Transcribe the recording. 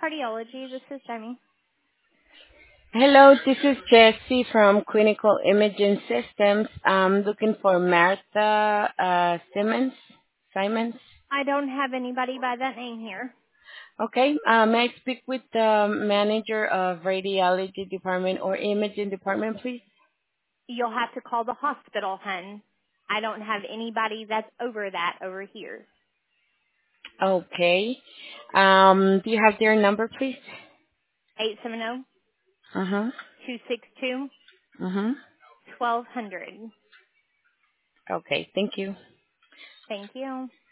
Cardiology, this is Demi. Hello, this is Jessie from Clinical Imaging Systems. I'm looking for Martha Simmons. Simons. I don't have anybody by that name here. Okay. May I speak with the manager of radiology department or imaging department, please? You'll have to call the hospital, hun. I don't have anybody that's over that over here. Okay. Do you have their number, please? 870 Uh-huh. 262 Uh-huh. 1200. Okay. Thank you. Thank you.